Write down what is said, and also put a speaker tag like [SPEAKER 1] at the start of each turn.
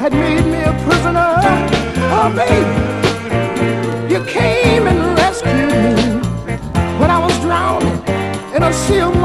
[SPEAKER 1] had made me a prisoner. Oh, baby, you came and rescued me when I was drowning in a sea of